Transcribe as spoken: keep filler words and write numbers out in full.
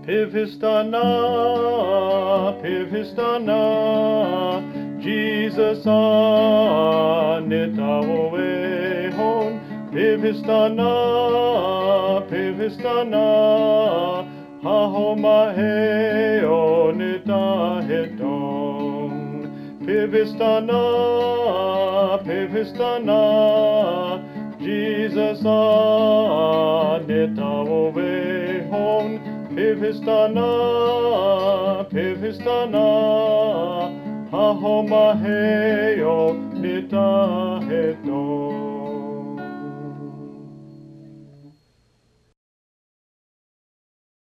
Pivistana, Pivistana, Jesus anitawehon. Pivistana, Pivistana, hahomaheo nitahedon. Pivistana, Pivistana, Jesus anitawehon. Pivistana, Pivistana, hahomaheo nitahedon.